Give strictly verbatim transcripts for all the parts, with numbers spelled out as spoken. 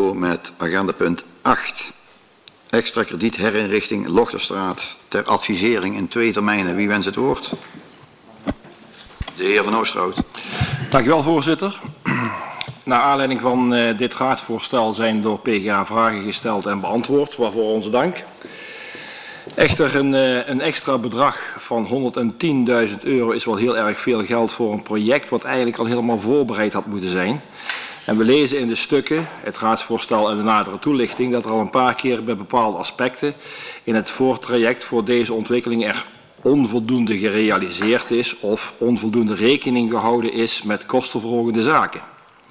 door met agendapunt acht. Extra krediet herinrichting Lochterstraat ter advisering in twee termijnen. Wie wenst het woord? De heer Van Oosterhout. Dank u wel, voorzitter. Naar aanleiding van uh, dit raadsvoorstel zijn door P G A vragen gesteld en beantwoord, waarvoor onze dank. Echter, een, uh, een extra bedrag van honderdtienduizend euro is wel heel erg veel geld voor een project wat eigenlijk al helemaal voorbereid had moeten zijn. En we lezen in de stukken, het raadsvoorstel en de nadere toelichting, dat er al een paar keer bij bepaalde aspecten in het voortraject voor deze ontwikkeling er onvoldoende gerealiseerd is of onvoldoende rekening gehouden is met kostenverhogende zaken.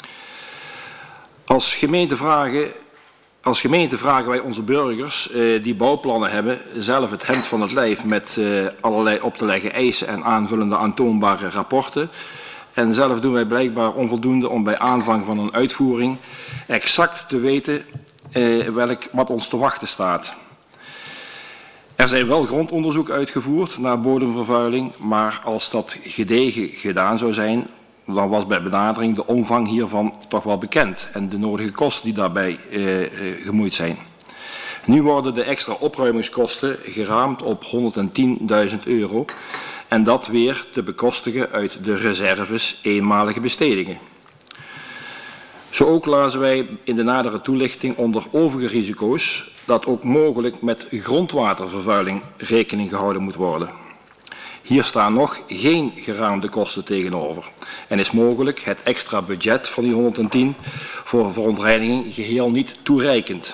Als gemeente vragen, als gemeente vragen wij onze burgers eh, die bouwplannen hebben zelf het hemd van het lijf met eh, allerlei op te leggen eisen en aanvullende aantoonbare rapporten. En zelf doen wij blijkbaar onvoldoende om bij aanvang van een uitvoering exact te weten eh, welk, wat ons te wachten staat. Er zijn wel grondonderzoeken uitgevoerd naar bodemvervuiling, maar als dat gedegen gedaan zou zijn, dan was bij benadering de omvang hiervan toch wel bekend en de nodige kosten die daarbij eh, eh, gemoeid zijn. Nu worden de extra opruimingskosten geraamd op honderdtienduizend euro en dat weer te bekostigen uit de reserves eenmalige bestedingen. Zo ook lazen wij in de nadere toelichting onder overige risico's dat ook mogelijk met grondwatervervuiling rekening gehouden moet worden. Hier staan nog geen geraamde kosten tegenover en is mogelijk het extra budget van die honderdtien voor verontreiniging geheel niet toereikend.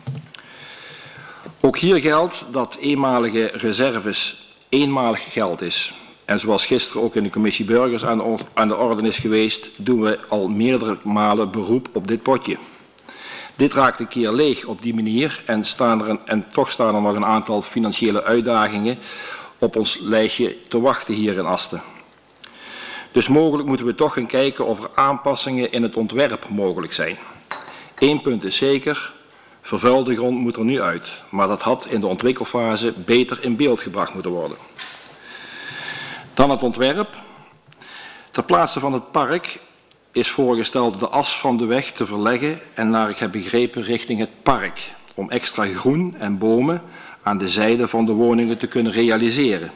Ook hier geldt dat eenmalige reserves eenmalig geld is. En zoals gisteren ook in de commissie Burgers aan de, aan de orde is geweest, doen we al meerdere malen beroep op dit potje. Dit raakt een keer leeg op die manier en, staan er een, en toch staan er nog een aantal financiële uitdagingen op ons lijstje te wachten hier in Asten. Dus mogelijk moeten we toch gaan kijken of er aanpassingen in het ontwerp mogelijk zijn. Eén punt is zeker, vervuilde grond moet er nu uit, maar dat had in de ontwikkelfase beter in beeld gebracht moeten worden. Dan het ontwerp. Ter plaatse van het park is voorgesteld de as van de weg te verleggen en naar ik heb begrepen richting het park, om extra groen en bomen aan de zijde van de woningen te kunnen realiseren.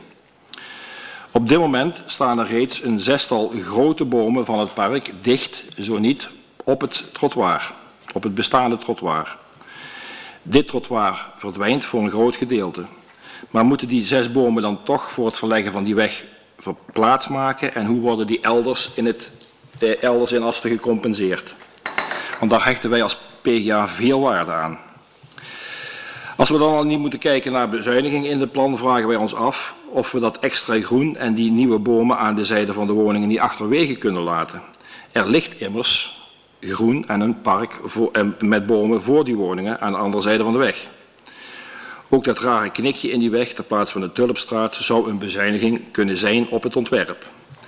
Op dit moment staan er reeds een zestal grote bomen van het park dicht, zo niet, op het trottoir, op het bestaande trottoir. Dit trottoir verdwijnt voor een groot gedeelte. Maar moeten die zes bomen dan toch voor het verleggen van die weg verplaatst maken en hoe worden die elders in, het, eh, elders in Asten gecompenseerd? Want daar hechten wij als P G A veel waarde aan. Als we dan al niet moeten kijken naar bezuiniging in het plan, vragen wij ons af of we dat extra groen en die nieuwe bomen aan de zijde van de woningen niet achterwege kunnen laten. Er ligt immers groen en een park voor, en met bomen voor die woningen aan de andere zijde van de weg. Ook dat rare knikje in die weg ter plaatse van de Tulpstraat zou een bezuiniging kunnen zijn op het ontwerp.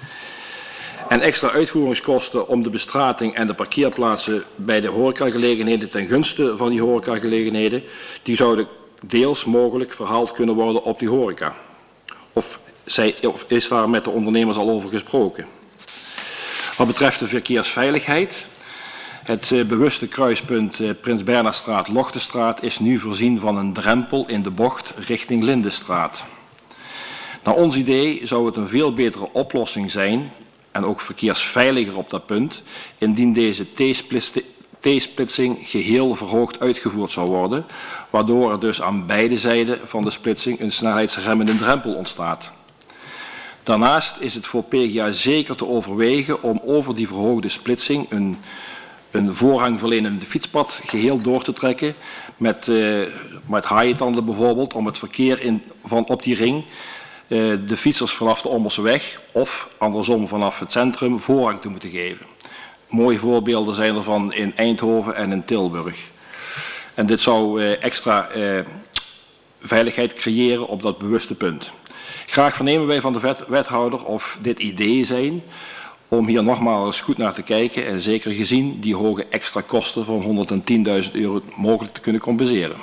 En extra uitvoeringskosten om de bestrating en de parkeerplaatsen bij de horecagelegenheden ten gunste van die horecagelegenheden, die zouden deels mogelijk verhaald kunnen worden op die horeca. Of, zij, of is daar met de ondernemers al over gesproken? Wat betreft de verkeersveiligheid, het uh, bewuste kruispunt uh, Prins Bernhardstraat-Lochterstraat is nu voorzien van een drempel in de bocht richting Lindenstraat. Naar ons idee zou het een veel betere oplossing zijn en ook verkeersveiliger op dat punt, indien deze T-splitsing geheel verhoogd uitgevoerd zou worden, waardoor er dus aan beide zijden van de splitsing een snelheidsremmende drempel ontstaat. Daarnaast is het voor P G A zeker te overwegen om over die verhoogde splitsing een, een voorrangverlenende fietspad geheel door te trekken, met, uh, met haaientanden bijvoorbeeld, om het verkeer in, van op die ring de fietsers vanaf de Ommerseweg of andersom vanaf het centrum voorrang te moeten geven. Mooie voorbeelden zijn ervan in Eindhoven en in Tilburg. En dit zou uh, extra uh, veiligheid creëren op dat bewuste punt. Graag vernemen wij van de wet, wethouder of dit ideeën zijn om hier nogmaals goed naar te kijken en zeker gezien die hoge extra kosten van honderdtienduizend euro mogelijk te kunnen compenseren.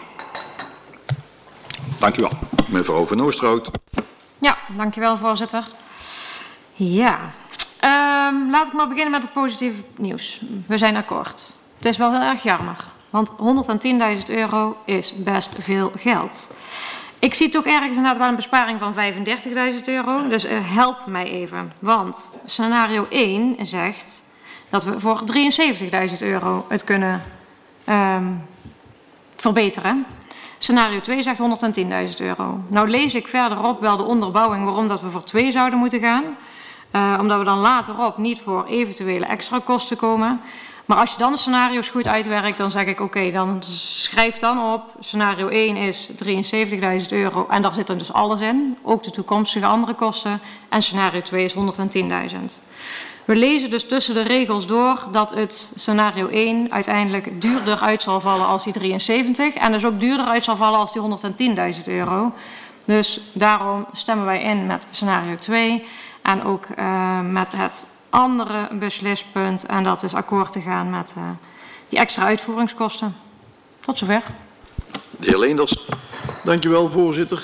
Dank u wel. Mevrouw Van Oosterhout. Ja, dankjewel voorzitter. Ja, um, laat ik maar beginnen met het positieve nieuws. We zijn akkoord. Het is wel heel erg jammer Want honderdtienduizend euro is best veel geld. Ik zie toch ergens inderdaad wel een besparing van vijfendertigduizend euro. Dus uh, help mij even. Want scenario één zegt dat we voor drieënzeventigduizend euro het kunnen um, verbeteren. Scenario twee zegt honderdtienduizend euro. Nou lees ik verderop wel de onderbouwing waarom dat we voor twee zouden moeten gaan. Uh, omdat we dan laterop niet voor eventuele extra kosten komen. Maar als je dan de scenario's goed uitwerkt, dan zeg ik oké, okay, dan schrijf dan op. Scenario één is drieënzeventigduizend euro en daar zit dan dus alles in. Ook de toekomstige andere kosten. En scenario twee is honderdtienduizend. We lezen dus tussen de regels door dat het scenario één uiteindelijk duurder uit zal vallen als die drieënzeventig. En dus ook duurder uit zal vallen als die honderdtienduizend euro. Dus daarom stemmen wij in met scenario twee. En ook uh, met het andere beslispunt. En dat is akkoord te gaan met uh, die extra uitvoeringskosten. Tot zover. De heer Leenders. Dank u wel, voorzitter.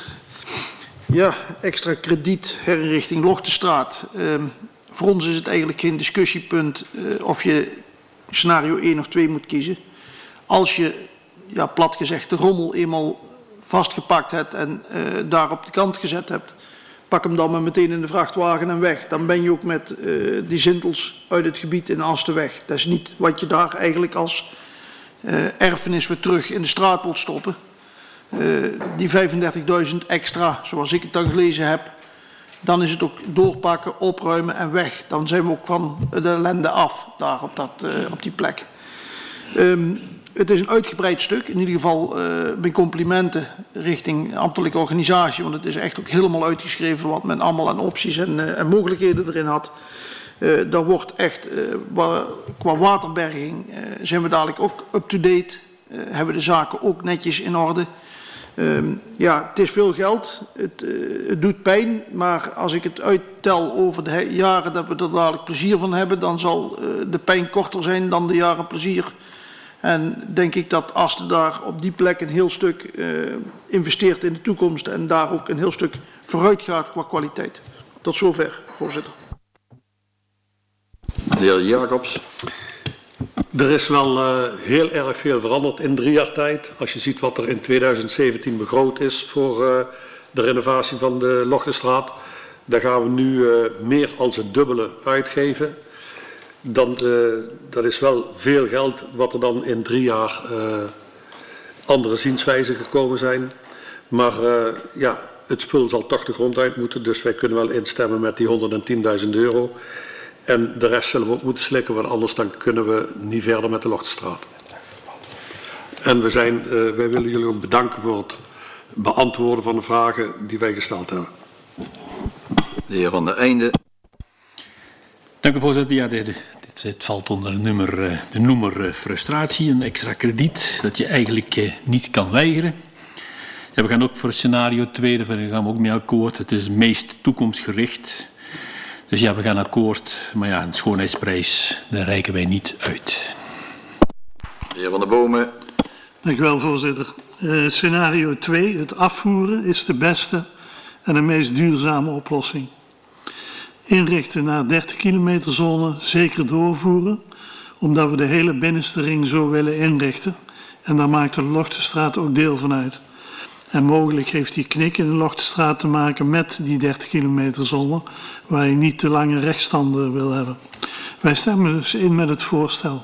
Ja, extra krediet herinrichting Lochtenstraat. Uh, voor ons is het eigenlijk geen discussiepunt uh, of je scenario één of twee moet kiezen. Als je, ja, plat gezegd, de rommel eenmaal vastgepakt hebt en uh, daar op de kant gezet hebt, pak hem dan maar meteen in de vrachtwagen en weg. Dan ben je ook met uh, die zintels uit het gebied in Asten weg. Dat is niet wat je daar eigenlijk als uh, erfenis weer terug in de straat wilt stoppen. Uh, die vijfendertigduizend extra, zoals ik het dan gelezen heb, dan is het ook doorpakken, opruimen en weg. Dan zijn we ook van de ellende af, daar op, dat, uh, op die plek. Um, Het is een uitgebreid stuk. In ieder geval uh, mijn complimenten richting ambtelijke organisatie. Want het is echt ook helemaal uitgeschreven wat men allemaal aan opties en, uh, en mogelijkheden erin had. Uh, daar wordt echt, uh, wa qua waterberging uh, zijn we dadelijk ook up-to-date. Uh, hebben de zaken ook netjes in orde. Um, ja, het is veel geld. Het, uh, het doet pijn. Maar als ik het uittel over de jaren dat we er dadelijk plezier van hebben, dan zal uh, de pijn korter zijn dan de jaren plezier. En denk ik dat Asten daar op die plek een heel stuk uh, investeert in de toekomst en daar ook een heel stuk vooruit gaat qua kwaliteit. Tot zover, voorzitter. De heer Jacobs. Er is wel uh, heel erg veel veranderd in drie jaar tijd. Als je ziet wat er in tweeduizend zeventien begroot is voor uh, de renovatie van de Lochtenstraat, daar gaan we nu uh, meer als het dubbele uitgeven. Dan, uh, dat is wel veel geld wat er dan in drie jaar uh, andere zienswijzen gekomen zijn. Maar uh, ja, het spul zal toch de grond uit moeten, dus wij kunnen wel instemmen met die honderdtienduizend euro. En de rest zullen we ook moeten slikken, want anders dan kunnen we niet verder met de Lochtenstraat. En we zijn, uh, wij willen jullie ook bedanken voor het beantwoorden van de vragen die wij gesteld hebben. De heer Van der Einde. Dank u, voorzitter. Ja, de, de, dit, het valt onder de, nummer, de noemer frustratie, een extra krediet dat je eigenlijk uh, niet kan weigeren. Ja, we gaan ook voor scenario twee, daar gaan we ook mee akkoord. Het is het meest toekomstgericht. Dus ja, we gaan akkoord, maar ja, een schoonheidsprijs, daar reiken wij niet uit. De heer Van der Bomen. Dank u wel, voorzitter. Uh, scenario twee, het afvoeren, is de beste en de meest duurzame oplossing. Inrichten naar dertig kilometer zone, zeker doorvoeren, omdat we de hele binnenste ring zo willen inrichten. En daar maakt de Lochtenstraat ook deel van uit. En mogelijk heeft die knik in de Lochtenstraat te maken met die dertig kilometer zone, waar je niet te lange rechtstanden wil hebben. Wij stemmen dus in met het voorstel.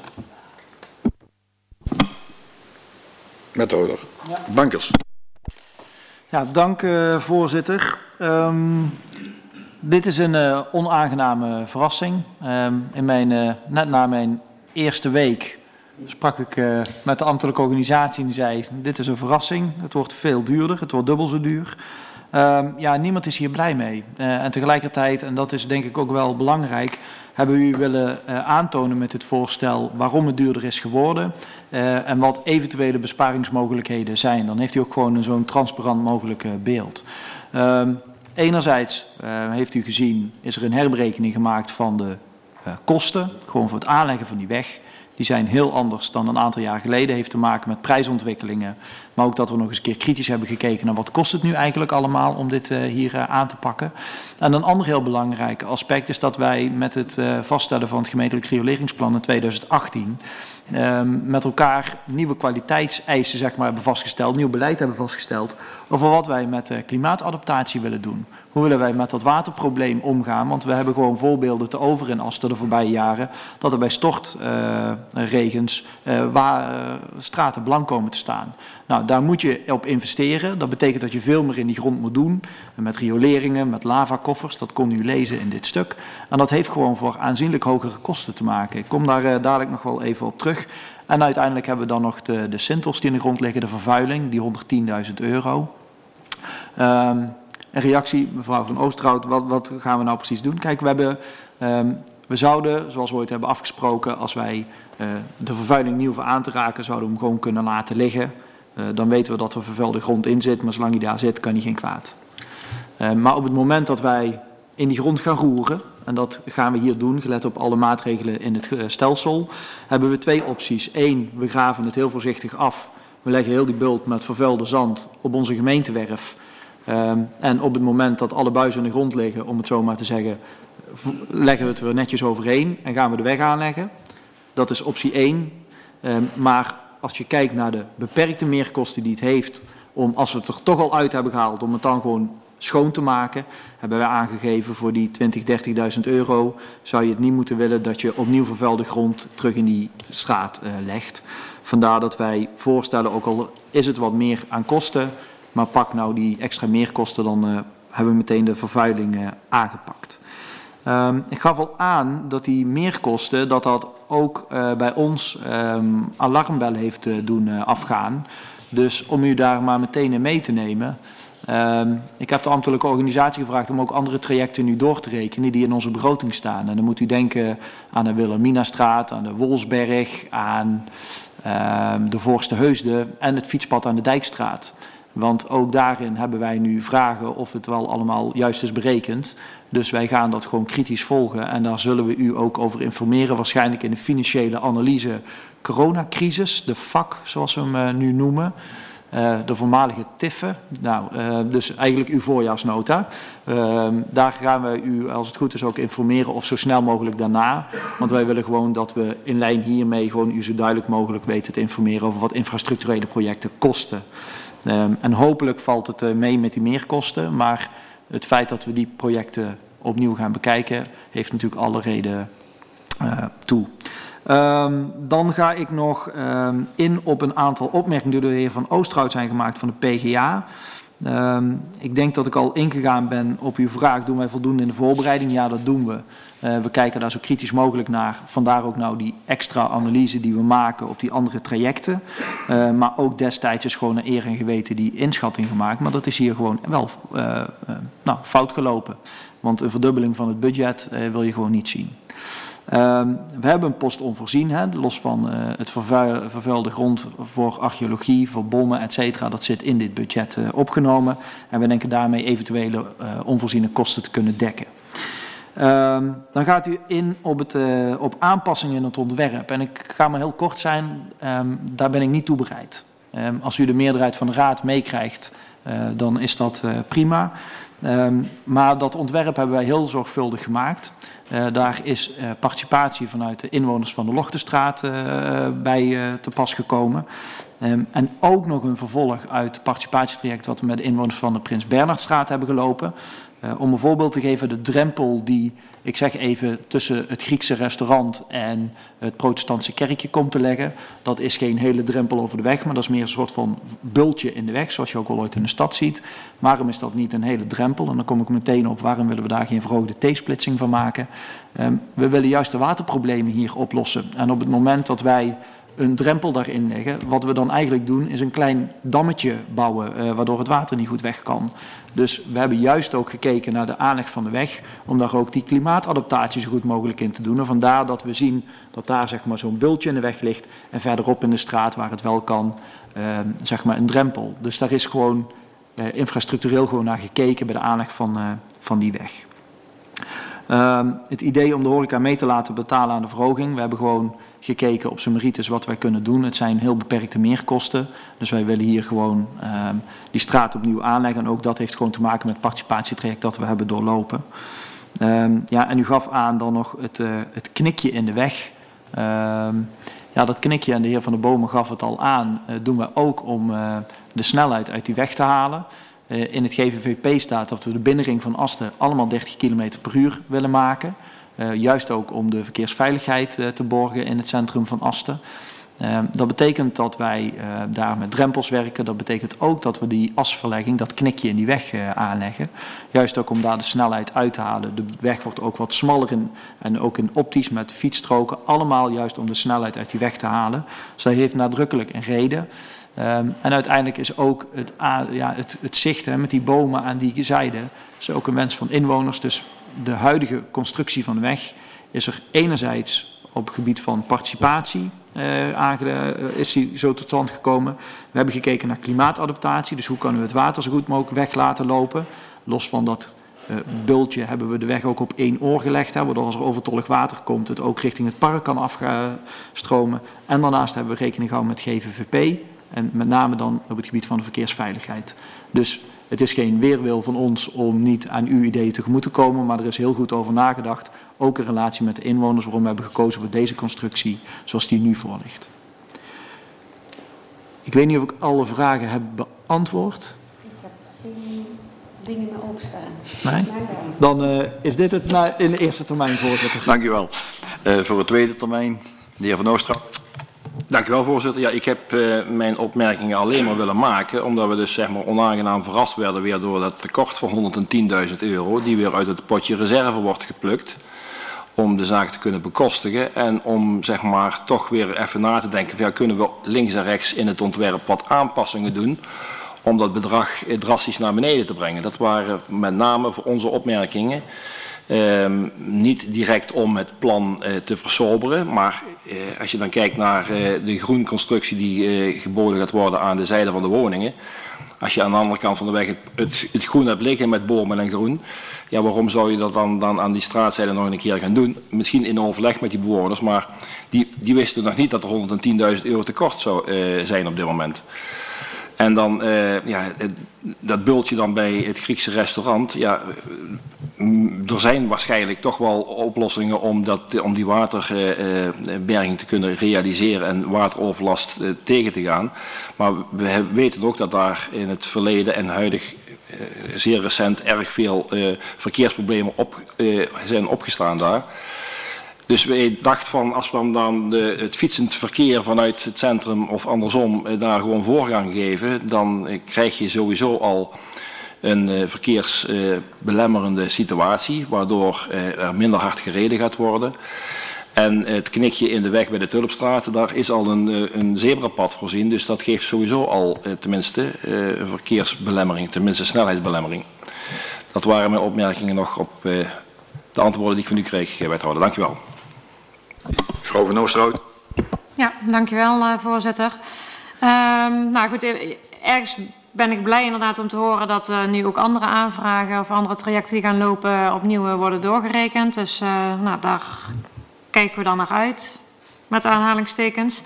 Wethouder. Ja. Bankers. Ja, dank uh, voorzitter. Um, dit is een uh, onaangename verrassing. Um, in mijn, uh, net na mijn eerste week sprak ik uh, met de ambtelijke organisatie en die zei, dit is een verrassing, het wordt veel duurder, het wordt dubbel zo duur. Um, ja, niemand is hier blij mee. Uh, en tegelijkertijd, en dat is denk ik ook wel belangrijk, hebben we u willen uh, aantonen met dit voorstel waarom het duurder is geworden uh, en wat eventuele besparingsmogelijkheden zijn. Dan heeft u ook gewoon zo'n transparant mogelijk uh, beeld. Um, enerzijds uh, heeft u gezien, is er een herberekening gemaakt van de uh, kosten, gewoon voor het aanleggen van die weg. Die zijn heel anders dan een aantal jaar geleden. Heeft te maken met prijsontwikkelingen. Maar ook dat we nog eens een keer kritisch hebben gekeken naar wat kost het nu eigenlijk allemaal om dit uh, hier uh, aan te pakken. En een ander heel belangrijk aspect is dat wij met het uh, vaststellen van het gemeentelijk rioleringsplan in tweeduizend achttien um, met elkaar nieuwe kwaliteitseisen zeg maar, hebben vastgesteld, nieuw beleid hebben vastgesteld over wat wij met uh, klimaatadaptatie willen doen. Hoe willen wij met dat waterprobleem omgaan? Want we hebben gewoon voorbeelden te over in Asten de voorbije jaren dat er bij stortregens uh, uh, waar uh, straten blank komen te staan. Nou, daar moet je op investeren. Dat betekent dat je veel meer in die grond moet doen. Met rioleringen, met lavakoffers. Dat kon u lezen in dit stuk. En dat heeft gewoon voor aanzienlijk hogere kosten te maken. Ik kom daar uh, dadelijk nog wel even op terug. En uiteindelijk hebben we dan nog de, de sintels die in de grond liggen, de vervuiling, die honderdtienduizend euro. Um, een reactie, mevrouw van Oosterhout, wat, wat gaan we nou precies doen? Kijk, we, hebben, um, we zouden, zoals we ooit hebben afgesproken, als wij uh, de vervuiling niet hoeven aan te raken, zouden we hem gewoon kunnen laten liggen. Uh, dan weten we dat er vervuilde grond in zit, maar zolang hij daar zit, kan hij geen kwaad. Uh, maar op het moment dat wij in die grond gaan roeren, en dat gaan we hier doen, gelet op alle maatregelen in het uh, stelsel, hebben we twee opties. Eén, we graven het heel voorzichtig af. We leggen heel die bult met vervuilde zand op onze gemeentewerf. Um, en op het moment dat alle buizen in de grond liggen, om het zo maar te zeggen, leggen we het weer netjes overheen en gaan we de weg aanleggen. Dat is optie één. Um, maar als je kijkt naar de beperkte meerkosten die het heeft, om als we het er toch al uit hebben gehaald, om het dan gewoon schoon te maken, hebben wij aangegeven voor die twintig, dertigduizend euro, zou je het niet moeten willen dat je opnieuw vervuilde grond terug in die straat uh, legt. Vandaar dat wij voorstellen, ook al is het wat meer aan kosten, maar pak nou die extra meerkosten, dan uh, hebben we meteen de vervuiling uh, aangepakt. Um, ik gaf al aan dat die meerkosten, dat dat ook uh, bij ons um, alarmbellen heeft uh, doen uh, afgaan. Dus om u daar maar meteen in mee te nemen. Um, ik heb de ambtelijke organisatie gevraagd om ook andere trajecten nu door te rekenen die in onze begroting staan. En dan moet u denken aan de Wilhelminastraat, aan de Wolfsberg, aan um, de Voorste Heusde en het fietspad aan de Dijkstraat. Want ook daarin hebben wij nu vragen of het wel allemaal juist is berekend. Dus wij gaan dat gewoon kritisch volgen en daar zullen we u ook over informeren. Waarschijnlijk in de financiële analyse coronacrisis, de V A C zoals we hem uh, nu noemen. Uh, de voormalige Tiffen, nou, uh, dus eigenlijk uw voorjaarsnota. Uh, daar gaan wij u, als het goed is, ook informeren of zo snel mogelijk daarna. Want wij willen gewoon dat we in lijn hiermee gewoon u zo duidelijk mogelijk weten te informeren over wat infrastructurele projecten kosten. Um, en hopelijk valt het uh, mee met die meerkosten, maar het feit dat we die projecten opnieuw gaan bekijken, heeft natuurlijk alle reden uh, toe. Um, dan ga ik nog um, in op een aantal opmerkingen die door de heer Van Oosterhout zijn gemaakt van de P G A. Um, ik denk dat ik al ingegaan ben op uw vraag, doen wij voldoende in de voorbereiding? Ja, dat doen we. Uh, we kijken daar zo kritisch mogelijk naar. Vandaar ook nou die extra analyse die we maken op die andere trajecten. Uh, maar ook destijds is gewoon een eer en geweten die inschatting gemaakt. Maar dat is hier gewoon wel uh, uh, nou, fout gelopen. Want een verdubbeling van het budget uh, wil je gewoon niet zien. Um, we hebben een post onvoorzien, hè, los van uh, het vervuil, vervuilde grond voor archeologie, voor bommen, et cetera. Dat zit in dit budget uh, opgenomen. En we denken daarmee eventuele uh, onvoorziene kosten te kunnen dekken. Um, dan gaat u in op, het, uh, op aanpassingen in het ontwerp. En ik ga maar heel kort zijn, um, daar ben ik niet toe bereid. Um, als u de meerderheid van de raad meekrijgt, uh, dan is dat uh, prima. Um, maar dat ontwerp hebben wij heel zorgvuldig gemaakt. Uh, daar is uh, participatie vanuit de inwoners van de Lochtenstraat uh, bij uh, te pas gekomen. Um, en ook nog een vervolg uit het participatietraject wat we met de inwoners van de Prins Bernhardstraat hebben gelopen. Uh, om een voorbeeld te geven, de drempel die, ik zeg even, tussen het Griekse restaurant en het protestantse kerkje komt te leggen. Dat is geen hele drempel over de weg, maar dat is meer een soort van bultje in de weg, zoals je ook wel ooit in de stad ziet. Waarom is dat niet een hele drempel? En dan kom ik meteen op, waarom willen we daar geen verhoogde T-splitsing van maken? Um, we willen juist de waterproblemen hier oplossen. En op het moment dat wij een drempel daarin leggen, wat we dan eigenlijk doen, is een klein dammetje bouwen, uh, waardoor het water niet goed weg kan. Dus we hebben juist ook gekeken naar de aanleg van de weg, om daar ook die klimaatadaptatie zo goed mogelijk in te doen. En vandaar dat we zien dat daar zeg maar zo'n bultje in de weg ligt en verderop in de straat waar het wel kan, uh, zeg maar een drempel. Dus daar is gewoon uh, infrastructureel gewoon naar gekeken bij de aanleg van, uh, van die weg. Uh, het idee om de horeca mee te laten betalen aan de verhoging, we hebben gewoon gekeken op zijn merites wat wij kunnen doen. Het zijn heel beperkte meerkosten. Dus wij willen hier gewoon uh, die straat opnieuw aanleggen. En ook dat heeft gewoon te maken met het participatietraject dat we hebben doorlopen. Um, ja, en u gaf aan dan nog het, uh, het knikje in de weg. Uh, ja, dat knikje, en de heer Van der Bomen gaf het al aan, uh, doen we ook om uh, de snelheid uit die weg te halen. Uh, in het G V V P staat dat we de binnenring van Asten allemaal dertig kilometer per uur willen maken. Uh, juist ook om de verkeersveiligheid uh, te borgen in het centrum van Asten. Uh, dat betekent dat wij uh, daar met drempels werken. Dat betekent ook dat we die asverlegging, dat knikje in die weg uh, aanleggen. Juist ook om daar de snelheid uit te halen. De weg wordt ook wat smaller in, en ook in optisch met fietsstroken. Allemaal juist om de snelheid uit die weg te halen. Dus dat heeft nadrukkelijk een reden. Um, en uiteindelijk is ook het, ja, het, het zicht hè, met die bomen aan die zijde, is ook een wens van inwoners. Dus de huidige constructie van de weg is er enerzijds op het gebied van participatie uh, aange, uh, is die zo tot stand gekomen. We hebben gekeken naar klimaatadaptatie, dus hoe kunnen we het water zo goed mogelijk weg laten lopen. Los van dat uh, bultje hebben we de weg ook op één oor gelegd, hè, waardoor als er overtollig water komt het ook richting het park kan afstromen. En daarnaast hebben we rekening gehouden met G V V P. En met name dan op het gebied van de verkeersveiligheid. Dus het is geen weerwil van ons om niet aan uw ideeën tegemoet te komen, maar er is heel goed over nagedacht, ook in relatie met de inwoners, waarom we hebben gekozen voor deze constructie zoals die nu voor ligt. Ik weet niet of ik alle vragen heb beantwoord. Ik heb geen dingen meer opstaan. Nee? Dan uh, is dit het na, in de eerste termijn, voorzitter. Dank u wel. Uh, voor de tweede termijn, de heer Van Oosterhout. Dank u wel, voorzitter. Ja, ik heb uh, mijn opmerkingen alleen maar willen maken, omdat we dus zeg maar onaangenaam verrast werden weer door dat tekort van honderdtienduizend euro, die weer uit het potje reserve wordt geplukt, om de zaak te kunnen bekostigen en om zeg maar toch weer even na te denken, van, ja, kunnen we links en rechts in het ontwerp wat aanpassingen doen, om dat bedrag drastisch naar beneden te brengen. Dat waren met name voor onze opmerkingen. Um, niet direct om het plan uh, te versoberen, maar uh, als je dan kijkt naar uh, de groenconstructie die uh, geboden gaat worden aan de zijde van de woningen. Als je aan de andere kant van de weg het, het, het groen hebt liggen met bomen en groen, ja, waarom zou je dat dan, dan aan die straatzijde nog een keer gaan doen? Misschien in overleg met die bewoners, maar die, die wisten nog niet dat er honderdtienduizend euro tekort zou uh, zijn op dit moment. En dan, uh, ja, dat bultje dan bij het Griekse restaurant, ja, er zijn waarschijnlijk toch wel oplossingen om, dat, om die waterberging te kunnen realiseren en wateroverlast uh, tegen te gaan. Maar we weten ook dat daar in het verleden en huidig uh, zeer recent erg veel uh, verkeersproblemen op, uh, zijn opgestaan daar. Dus we dachten van, als we dan de, het fietsend verkeer vanuit het centrum of andersom eh, daar gewoon voorrang geven, dan eh, krijg je sowieso al een eh, verkeersbelemmerende eh, situatie, waardoor eh, er minder hard gereden gaat worden. En het knikje in de weg bij de Tulpstraat, daar is al een, eh, een zebrapad voorzien, dus dat geeft sowieso al eh, tenminste eh, een verkeersbelemmering, tenminste snelheidsbelemmering. Dat waren mijn opmerkingen nog op eh, de antwoorden die ik van u kreeg, wethouder. Dank u wel. Mevrouw Van Oosterhout. Ja, dankjewel, uh, voorzitter. Um, nou goed, ergens ben ik blij inderdaad om te horen dat uh, nu ook andere aanvragen of andere trajecten die gaan lopen opnieuw uh, worden doorgerekend. Dus uh, nou, daar kijken we dan naar uit, met aanhalingstekens.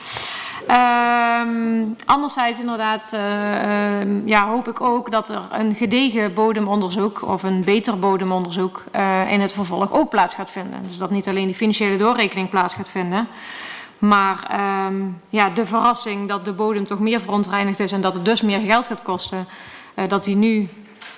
Um, anderzijds inderdaad uh, uh, ja, hoop ik ook dat er een gedegen bodemonderzoek of een beter bodemonderzoek uh, in het vervolg ook plaats gaat vinden. Dus dat niet alleen die financiële doorrekening plaats gaat vinden, maar um, ja, de verrassing dat de bodem toch meer verontreinigd is en dat het dus meer geld gaat kosten, uh, dat die nu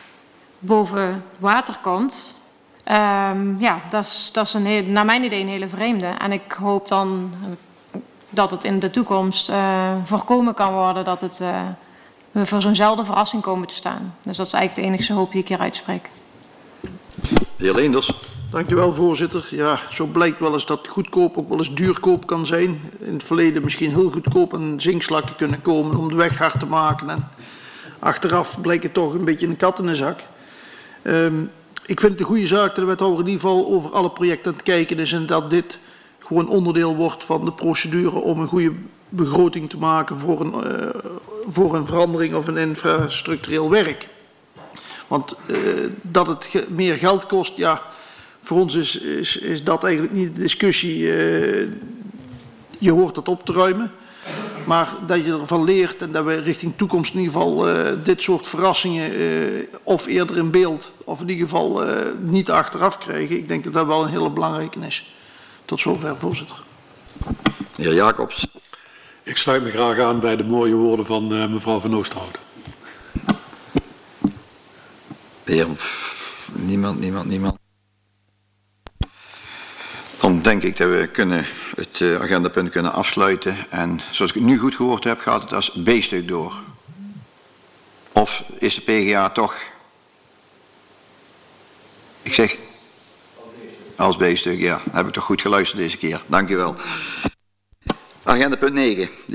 boven water komt. Um, ja, dat is, dat is een heel, naar mijn idee een hele vreemde. En ik hoop dan dat het in de toekomst uh, voorkomen kan worden dat het, uh, we voor zo'nzelfde verrassing komen te staan. Dus dat is eigenlijk de enige hoop die ik hier uitspreek. De heer Leenders. Dankjewel, voorzitter. Ja, zo blijkt wel eens dat goedkoop ook wel eens duurkoop kan zijn. In het verleden misschien heel goedkoop aan zinkslakken kunnen komen om de weg hard te maken. En achteraf blijkt het toch een beetje een kat in de zak. Um, ik vind het een goede zaak dat de wethouder in ieder geval over alle projecten aan het kijken is en dat dit gewoon onderdeel wordt van de procedure om een goede begroting te maken voor een, uh, voor een verandering of een infrastructureel werk. Want uh, dat het ge meer geld kost, ja, voor ons is, is, is dat eigenlijk niet de discussie. Uh, je hoort dat op te ruimen. Maar dat je ervan leert en dat we richting toekomst in ieder geval uh, dit soort verrassingen uh, of eerder in beeld of in ieder geval uh, niet achteraf krijgen. Ik denk dat dat wel een hele belangrijke is. Tot zover, voorzitter. De heer Jacobs. Ik sluit me graag aan bij de mooie woorden van uh, mevrouw Van Oosterhout. De heer... Niemand, niemand, niemand. Dan denk ik dat we kunnen het uh, agendapunt kunnen afsluiten. En zoals ik het nu goed gehoord heb, gaat het als B-stuk door. Of is de P G A toch... Ik zeg... Als B-stuk, ja. Heb ik toch goed geluisterd deze keer. Dank u wel. Agendapunt negen.